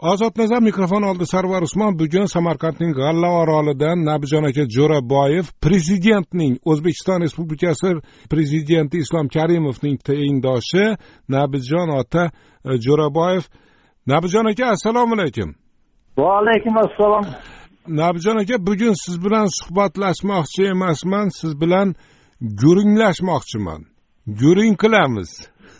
Ozod Nazar mikrofon oldi. Sarvar Usmon bugun Samarqandning G'alla orolidan Nabijon aka Jo'raboyev prezidentning, O'zbekiston Respublikasi prezidenti Islom Karimovning tengdoshi Nabijon ota Jo'raboyev. Nabijon aka, assalomu alaykum. Va alaykum assalom. Nabijon aka, bugun siz bilan suhbatlashmoqchi emasman, siz bilan guringlashmoqchiman. Guring qilamiz.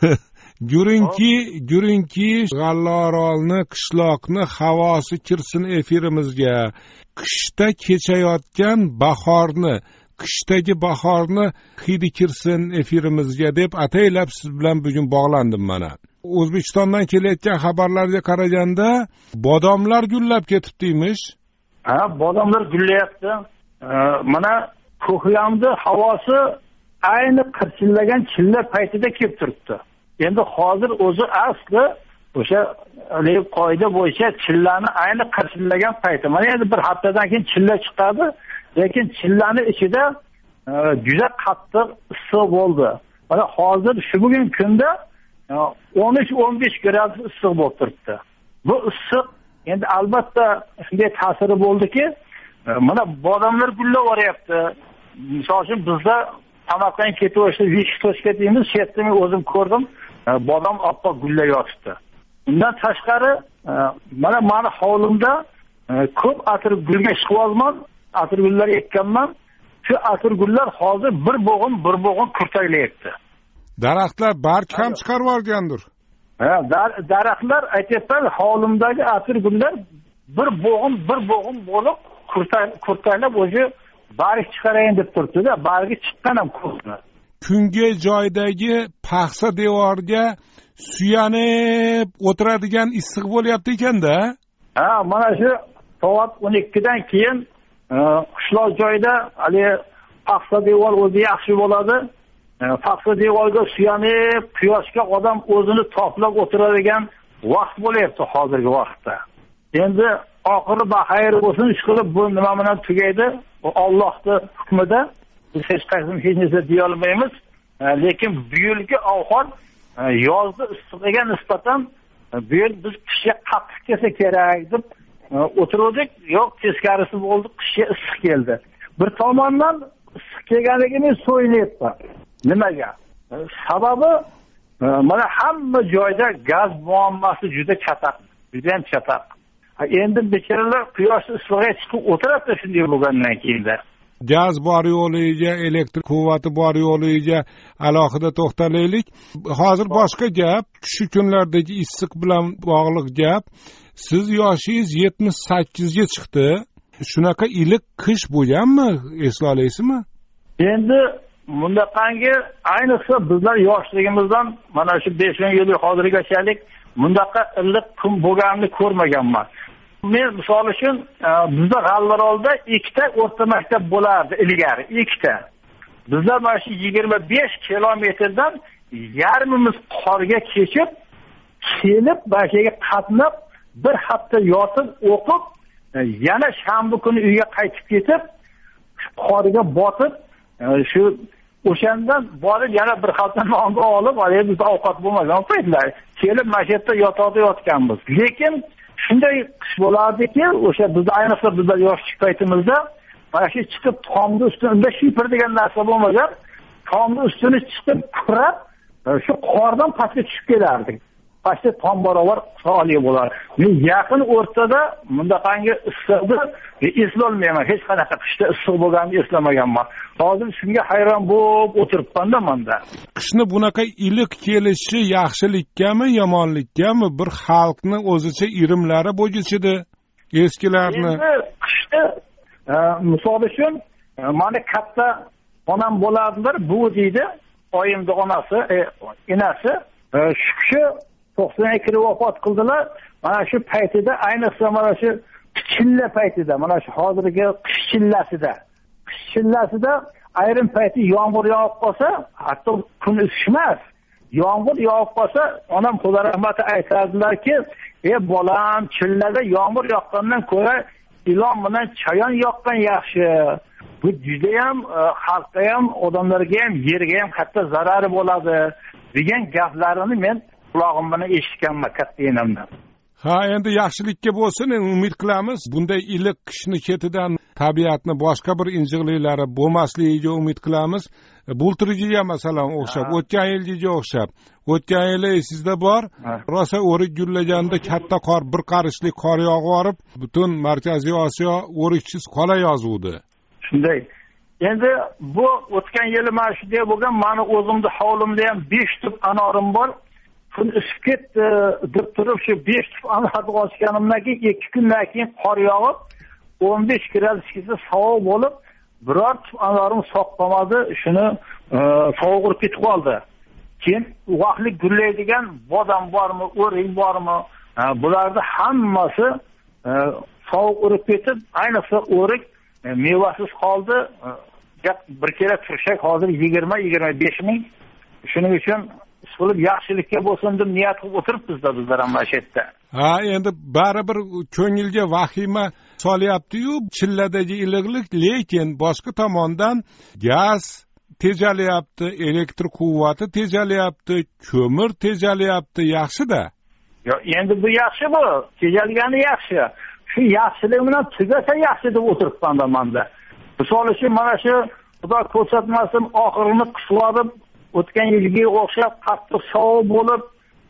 Guringki G'alla orolni, qishloqni havosi kirsin efirimizga. Qishda kechayotgan bahorni, qishdagi bahorni hidi kirsin efirimizga deb ataylab siz bilan bugun bog'landim mana. O'zbekistondan kelayotgan xabarlarga qaraganda bodomlar gullab ketibdiymish. Ha, bodomlar gullayapti. Mana Ko'hyamda havosi ayni qirchillagan chilla paytida kelib turibdi. Endi hozir o'zi asli o'sha qoida bo'yicha chillani ayni qirchillagan payti. Mana endi bir haftadan keyin chilla chiqadi, lekin chillani ichida juda qattiq issiq bo'ldi. Mana hozir shu bugun kunda 13-15 gradus issiq bo'lib turibdi. Bu issiq endi albatta shunday ta'siri bo'ldiki, mana bodomlar gullab boryapti. Misol uchun bizda Samarqandga ketib o'sha Vishtoshka deymiz, shu yerda men o'zim ko'rdim, bodom oppoq gullar yotibdi. Undan tashqari mana meni hovlimda ko'p atirgulga chiqyapman, atirgullar ekkanman. Shu atirgullar hozir bir bo'g'in kurtaylayapti. Daraxtlar barg ham chiqarib yuborgandir. Ha, daraxtlar aytyapman, hovlimdagi atirgullar bir bo'g'in bo'lib kurtaylab o'zi barg chiqarayin deb turibdi-da, bargi chiqqan ham ko'pmi. Kungi joydagi paxsa devorga suyanib o'tiradigan issiq bo'lyapti ekanda. Ha, mana shu soat 12 dan keyin qishloq joyda hali paxsa devor o'zi yaxshi bo'ladi. Paxsa devorga suyanib, quyoshga odam o'zini toplab o'tiradigan vaqt bo'lyapti hozirgi vaqtda. Endi oxiri baxayr bo'lsin, ishqilib bu nima bilan tugaydi? Bu Allohning hukmida. Biz hech qaysi hech narsa deya olmaymiz. Lekin bu yilgi ahvol yozda issiqga nisbatan bu yil biz qishga qattiq kelsa kerak deb o'tirdik. Yo'q, teskarisi bo'ldi, qishga issiq keldi. Bir tomondan issiq kelganligini so'ylayapman. Nimaga? Sababi mana hamma joyda gaz muammosi juda ham chataq. Endi bechoralar quyosh issig'iga chiqib o'tiradi shunday bo'lgandan keyinda. Gaz bor yo'liga, elektr quvvati bor yo'liga alohida to'xtalaylik. Hozir boshqa gap, shu kunlardagi issiq bilan bog'liq gap. Siz yoshingiz 78 ga chiqdi. Shunaqa iliq qish bo'lganmi? Eslolaysizmi? Endi bundaqangi ayniqsa bizlar yoshligimizdan mana shu 5 yil hozirgachalik bundaqa iliq kun bo'lganini ko'rmaganman. Men misol uchun bizda G'allaorolda 2 ta o'rta maktab bo'lardi ilgari, 2 ta. Bizlar mana shu 25 kilometrdan yarmimiz qorga kechib, kelib, bashga qatnab, bir hafta yotib, o'qib, yana shanba kuni uyga qaytib ketib, qorga botib, shu o'shandan borib yana bir hafta nonga olib, hali bizda ovqat bo'lmagan paytlar. Kelib masjidda yotganmiz. Lekin shunday qish bo'lardiki, o'sha bizda ayniqsa bizlar yoshlik paytimizda mana shu chiqib tomni ustida shipir degan narsa bo'lmagan, tomni ustini chiqib kurab, shu qordan pastga tushib kelardik. Pastda tom barobar sog'li bo'lar. Men yaqin o'rtada bundaqangi issiqni eslolmayman. Hech qanaqa qishda issiq bo'lganini eslamaganman. Hozir shunga hayron bo'lib o'tiribman-da menda. Qishni bunaqa iliq kelishi yaxshilikmi, yomonlikmi? Bir xalqni o'zicha irimlari bo'yichidi. Eskilarni. Endi qishda misol uchun mana katta onam bo'lardilar, bu deydi, oyimning onasi, enasi, shu kishi 92 vafot qildilar. Mana shu paytida, ayniqsa mana shu chilla paytida, mana shu hozirgi qish chillasida ayrim payti yomg'ir yog'ib qolsa, hatto kun isishmas. Yomg'ir yog'ib qolsa, onam Xudo rahmati aytardilar-ki, bolam, chillada yomg'ir yoqqandan ko'ra ilon bilan chayon yoqqan yaxshi. Bu juda ham xalqqa ham, odamlarga ham, yerga ham katta zarari bo'ladi degan gaplarini men quloqim bilan eshitganman katta enamdan. Ha, endi yaxshilikka bo'lsin, umid qilamiz. Bunday iliq qishni ketidan tabiatni boshqa bir injiqliklari bo'lmasligiga umid qilamiz. Bulturiga masalan o'xshab, o'tgan yilga o'xshab. O'tgan yili esingizda bor, rosa o'rik gullaganda katta qor, bir qarishlik qor yog'ib borib, butun Markaziy Osiyo o'riksiz qola yozuvdi. Shunday. Endi bu o'tgan yili mana shunday bo'lgan, meni o'zimni hovlimda ham 5 tup anorim bor. Kun isib ketdi deb turib shu 5 tup anorni ochganimdan keyin 2 kundan keyin qor yog'ib 15 gradusgacha sovuq bo'lib, biror tup anorim soqqamadi, shuni sovuq urib ketib qoldi. Keyin vaqtlik gullaydigan bodam bormi, o'rik bormi, bularni hammasi sovuq urib ketib, ayniqsa o'rik mevasiz qoldi. Bir kira turshak hozir 20-25 ming. Shuning uchun bo'lib yaxshilikka bo'lsin deb niyat qilib o'tiribmiz-da bizlar ham mana shu yerda. Ha, endi baribir ko'ngilga vahima solyapti-yu, chilladagi iliqlik, lekin boshqa tomondan gaz tejalyapti, elektr quvvati tejalyapti, ko'mir tejalyapti, yaxshi-da. Yo, endi bu yaxshi bu, tejalgani yaxshi. Shu yaxshilik bilan tugasa yaxshi deb o'tiribman menda. Misol uchun mana shu Xudo ko'rsatmasin oxirini qisqarib o'tgan yilga o'xshab qattiq sovuq bo'lib,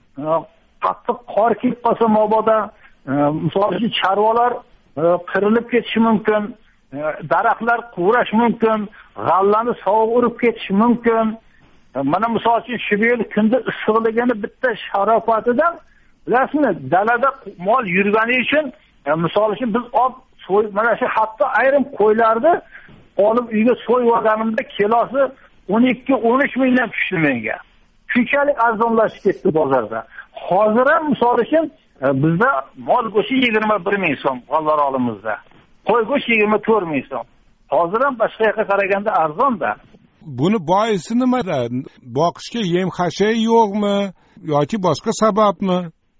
qattiq qor kelib qolsa mabodo, misol uchun chorvalar qirilib ketishi mumkin, daraxtlar quvrash mumkin, g'allani sovuq urib ketishi mumkin. Mana misol uchun shu yil kunda issiqligini bitta sharofatidan, bilasizmi, dalada mol yurgani uchun, misol uchun biz mana shu hatto ayrim qo'ylarni olib uyga so'yib olganimda kilosi 12-13 mingdan tushdi menga. Shunchalik arzonlashib ketdi bozorda. Hozir ham misol uchun bizda mol go'shti 21 ming so'm g'allarolimizda. Qo'y go'shti 24 ming so'm. Hozir ham boshqa yoqqa qaraganda arzonda. Buni boisi nimada? Boqishga yem-xashay yo'qmi yoki boshqa sababmi?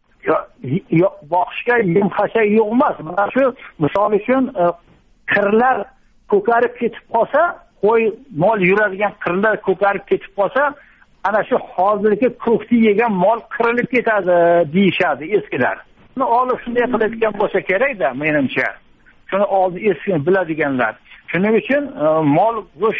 Yo'q, boqishga yem-xashay yo'q emas. Mana shu misol uchun qirlar ko'karib ketib qolsa, qo'y mol yuradigan qirlar ko'karib ketib qolsa, ana shu hozirgi ko'kni yegan mol qirilib ketadi deyishadi eskilar. Buni olib shunday qiladigan bo'lsa kerak-da, menimcha. Shuni oldi eski biladiganlar. Shuning uchun mol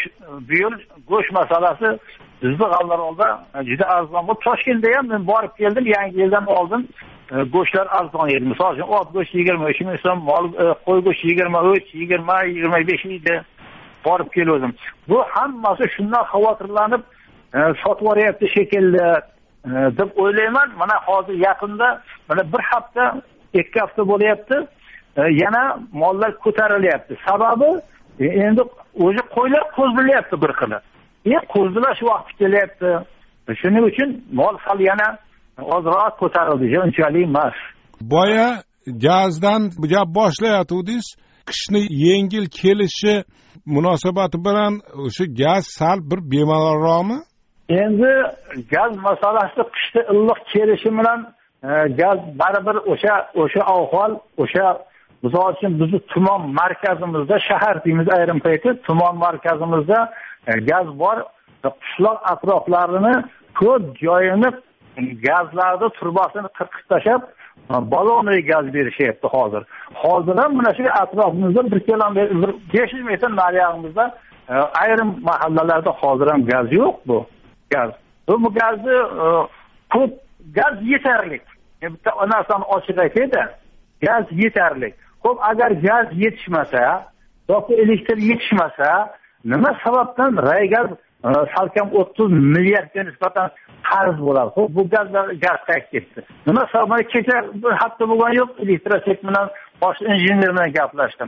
go'sht masalasi bizning g'allarolda juda arzon. Bu Toshkentda ham men borib keldim, yangi yildan oldin go'shtlar arzon edi. Misol uchun ot go'shti 23 ming so'm, qo'y go'shti 23, 20-25 edi. Borib keldim. Bu hammasi shundan xavotirlanib sotib yuboryapti shekilli deb o'ylayman. Mana hozir yaqinda mana bir hafta, 2 hafta bo'lyapti, yana mollar ko'tarilyapti. Sababi endi o'zi qo'ylar qo'zilyapti bir qilib. Qo'zilash vaqti kelyapti. Shuning uchun mol hal yana ozroq ko'tarildi, unchalik emas. Boya gazdan gap boshlayotgandingiz. Qishni yengil kelishi munosabati bilan o'sha gaz sal bir bemalolroqmi? Endi gaz masalasi qishda illiq kelishi bilan gaz baribir o'sha ahvol, o'sha misol uchun bizni tuman markazimizda, shahar deymiz ayrim payti, tuman markazimizda gaz bor. Qishloq atroflarini ko'p joyini gazlarni turbasini qirqib tashab balonli gaz berishyapti hozir. Hozir ham mana shu atrofimizda 1 kilometr, 500 metr nariyog'imizda ayrim mahallalarda hozir ham gaz yo'q bu. Gaz. Bu gazni ko'p gaz yetarli. Bitta narsani ochiq aytayda, gaz yetarli. Xo'p, agar gaz yetishmasa, yoki elektr yetishmasa, nima sababdan Raygaz salkam 30 milliardga nisbatan qarz bo'ladi. Xo'p, bu gaz qaytib ketdi. Nima sababdan kecha bir hafta bo'lgan yo'q, elektrosek bilan bosh injener bilan gaplashdim.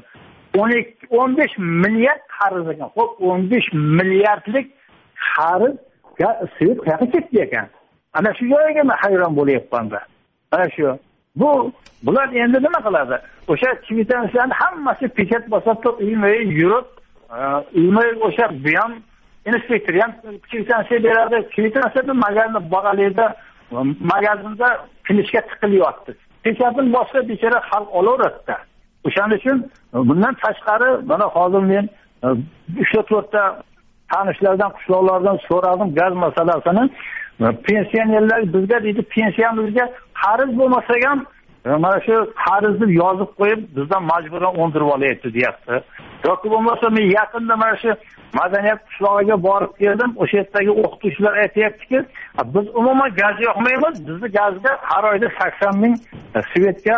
15 milliard qarz ekan. Xo'p, 15 milliardlik qarz sevib qayerga ketdi ekan. Ana shu joyga men hayron bo'lyapman-da. Ana shu. Bular endi nima qiladi? O'sha kvitansiyalarni hammasi pechat bosib uyma-uy yurib, uyma-uy o'sha bu ham inspektor ham kvitansiya beradi. Kvitansiyaning magazini bog'alayda, magazinda klishga tiqilyapti. Pechatni boshqa bechara xalq olaveradi. O'shaning uchun bundan tashqari mana hozir men 3-4 ta tanishlardan, qishloqlardan so'radim gaz masalasini. Pensionerlar bizga deydi, pensiyamizga qarz bo'lmasa ham mana shu qarzni yozib qo'yib bizdan majburan o'ndirib olyapti deyapti. yoki bo'lmasa men yaqinda mana shu madaniyat qishlog'iga borib keldim. O'sha yerdagi o'qituvchilar aytayaptiki, biz umuman gaz yoqmaymiz. Bizni gazga har oyda 80 ming svetga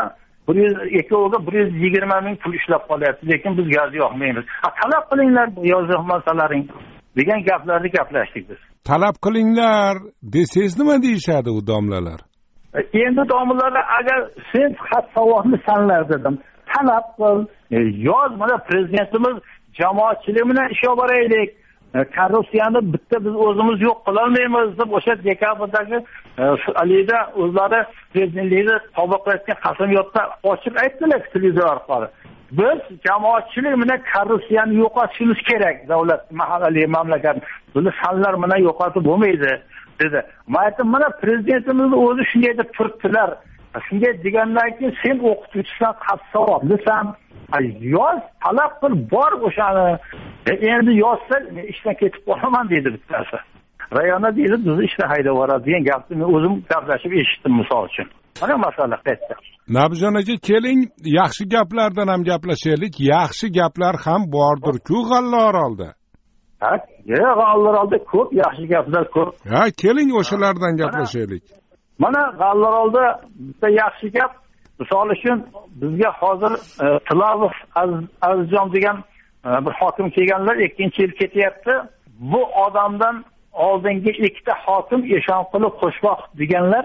120 ming pul ishlab qolyapti, lekin biz gaz yoqmaymiz. Talab qilinglar bu yozuv masalaring degan gaplarni gaplashdik biz. Talab qilinglar desangiz nima deyishadi u domlalar? Endi domlalar agar sen xat savolni sanlar dedim. Talab qil, yoz, mana prezidentimiz jamoatchilik bilan ish olib boraylik. Korrupsiyani bitta biz o'zimiz yo'q qila olmaymiz deb o'sha dekabrdagi alida o'zlari prezidentlikni tabriqlayotgan qasamyodda ochiq aytdilar televizor orqali. Biz jamoatchilik bilan korrupsiyani yo'qotishimiz kerak. Davlat, mahalliy, mamlakat buni sanlar bilan yo'qotib bo'lmaydi dedi. Men aytdim, mana prezidentimizni o'zi shunday deb turibdilar. Shunday degandan keyin sen o'qituvchisan, qat savoblisan, yoz, talab qil, bor o'shani. Endi yozsa men ishdan ketib qolaman dedi bittasi. Rayonda deydi, bizni ishdan haydab yuboradi degan gapni men o'zim gaplashib eshitdim misol uchun. Mana masala qayerda? Nabjon aka, keling yaxshi gaplardan ham gaplashaylik. Yaxshi gaplar ham bordir-ku G'allaorolda. Ha, G'allaorolda ko'p yaxshi gaplar ko'p. Ha, keling o'shalardan gaplashaylik. Mana G'allaorolda bitta yaxshi gap, misol uchun bizga hozir Tilovov Azizjon degan bir hokim kelganlar, 2-yil ketyapti. Bu odamdan oldingi ikkita hokim Eshonqulov, Qo'shboq deganlar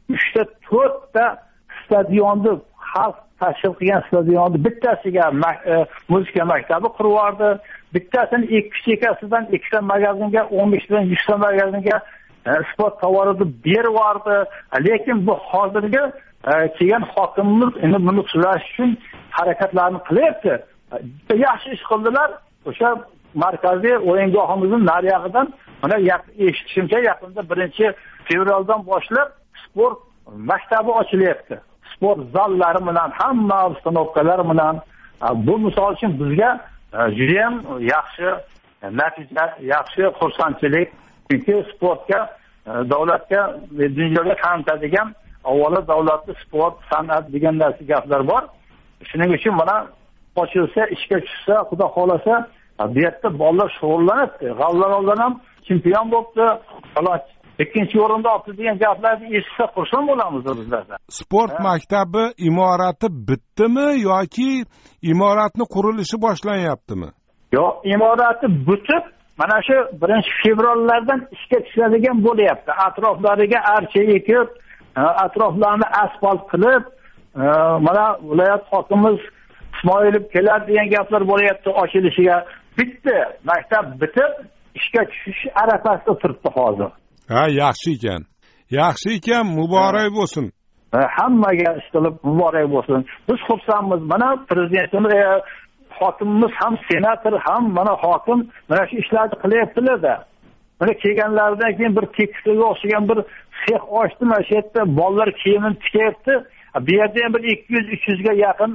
3-4ta stadionni, xalq tashkil qilgan stadionni bittasiga muzika maktabi qurib yubordi. Bittasini 2 chekasidan 2 ta magazinga, 15 dan 100 ta magazinga sport tovarini berib yubordi. Lekin bu hozirgi kelgan hokimimiz endi buni tuzatish uchun harakatlarni qilyapti. Yaxshi ish qildilar. O'sha markaziy o'yingohimizning nariyog'idan mana eshitishimcha yaqinda 1-fevraldan boshlab sport maktabi ochilyapti. Sport zallari bilan, hamma obstanovkalari bilan. Bu misol uchun bizga juda ham yaxshi natija, yaxshi xursandchilik. Chunki sportga, davlatga va dunyoga tanitadigan avvalo davlatning sport, san'at degan narsa gaplar bor. Shuning uchun mana ochilsa, ishga tushsa, xudo xolasa, bu yerda bolalar shug'ullanadi. G'allaoroldan ham chempion bo'libdi, falon 2-o'rinda olibdi degan gaplarni eshitsa xursand bo'lamiz bizlarda. Sport maktabi imorati bitdimi yoki imoratning qurilishi boshlanyaptimi? Yo'q, imorati bitib, mana shu 1-fevrallardan ishga tushadigan bo'lyapti. Atroflariga archa ekib, atroflarni asfalt qilib, mana viloyat hokimimiz Ismoilov keladi degan gaplar bo'lyapti ochilishiga. Bitti, maktab bitib, ishga tushish arafasida turibdi hozir. Ha, yaxshi ekan. Yaxshi ekan, muborak bo'lsin. Hammaga ishqilib muborak bo'lsin. Biz xursandmiz. Mana prezidentimiz, hokimimiz ham senator ham mana hokim mana shu ishlarni qilyaptilar-da. Mana kelganlaridan keyin bir tekisga o'xshagan bir sex ochdi, mana shu yerda bolalar kiyimini tikyapti. Bu yerda ham bir 200-300 ga yaqin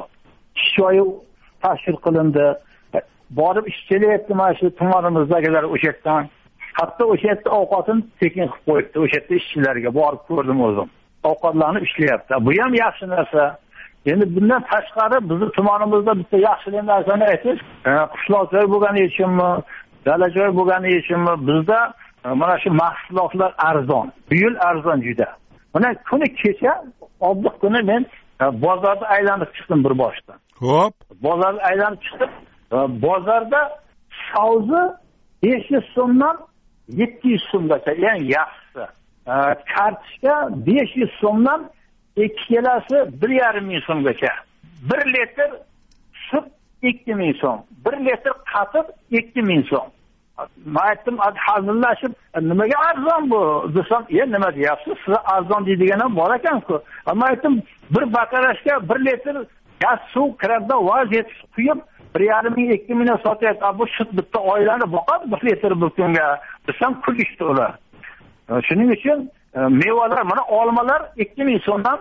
ishchi tashkil qilindi. Borib ishchilayapti mana shu tumanimizdagilar o'sha yerdan. Hatto o'sha yerda ovqatini tekin qilib qo'yibdi. O'sha yerda ishchilarga borib ko'rdim o'zim. Ovqatlanib ishlayapti. Bu ham yaxshi narsa. Endi bundan tashqari bizni tumanimizda bitta yaxshi narsani aytish, qishloq joy bo'lgani uchunmi, dala joy bo'lgani uchunmi bizda mana shu mahsulotlar arzon. Bu yil arzon juda. Mana kuni kecha, obdiq kuni men bozorda aylanib chiqdim bir boshdan. Xo'p. Bozorda aylanib chiqdim. Bozorda savzi 500 so'mdan 700 so'mgacha, ya'ni yaxshisi. Kartoshka 500 so'mdan 2 kelasi 1,5 ming so'mgacha. 1 litr sut 2 ming so'm. 1 litr qatiq 2 ming so'm. Men aytdim, hazillashib, nimaga arzon bu desam, nima deyapsiz? Siz arzon deydigan ham bor ekan-ku. Men aytdim, bir bakarashga 1 litr gaz suv kirada vaziyat quyib 1,5 ming 2 mingga sotyapti. Bu sut bitta oilani boqadi 1 litr bir kunga. Desam kulishdi ular. Shuning uchun mevalar, mana olmalar 2 ming so'mdan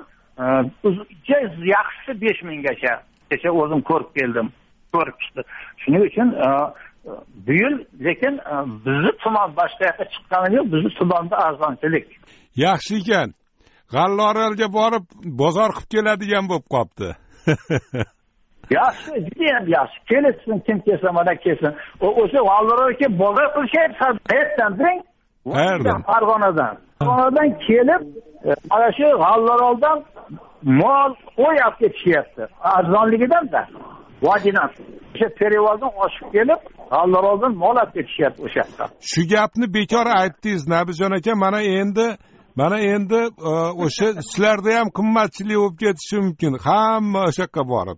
yaxshisi 5 minggacha. Kecha o'zim ko'rib keldim. Ko'ribdi. Shuning uchun bu yil lekin bizni tuman boshqa yoqqa chiqqani yo'q, bizni tumanda arzonchilik. Yaxshi ekan. G'allorelga borib bozor qilib keladigan bo'lib qolibdi. Yaxshi, judayam yaxshi. Kelsin, kim kelsa mana kelsin. O'sha G'allorelga bozor qilishyapti. Qayerdan deng? Qayerdan? Farg'onadan. Farg'onadan kelib, mana shu G'alloreldan mol qo'yib ketishyapti. Arzonligidan-da. Vodidan. O'sha Perivaldan oshib kelib, G'alloreldan mol olib ketishyapti o'sha yoqqa. Shu gapni bekor aytdingiz, Nabijon aka. Mana endi o'sha sizlarda ham qimmatchilik bo'lib ketishi mumkin. Hamma o'sha yoqqa borib.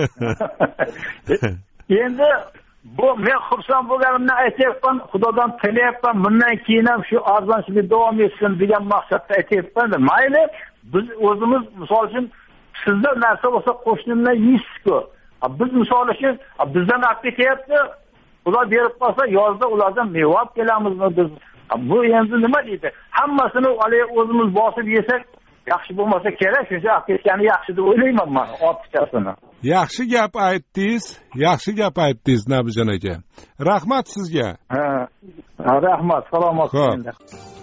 Endi bu men xursand bo'lganimdan aytayapman, Xudodan tilayapman, bundan keyin ham shu arzonchilik davom etsin degan maqsadda aytayapman. Mayli, biz o'zimiz misol uchun sizda narsa bo'lsa qo'shnimdan yeysiz-ku. Biz misol uchun bizdan olib ketyapti, ular berib qolsa yozda ulardan meva olib kelamizmi biz? Bu endi nima deydi? Hammasini o'zimiz bosib yesak yaxshi bo'lmasa kerak, shuncha olib ketgani yaxshi deb o'ylayman men, ortiqchasini. Yaxshi gap aytdingiz, Nabijon aka. Rahmat sizga. Rahmat, salomat bo'ling.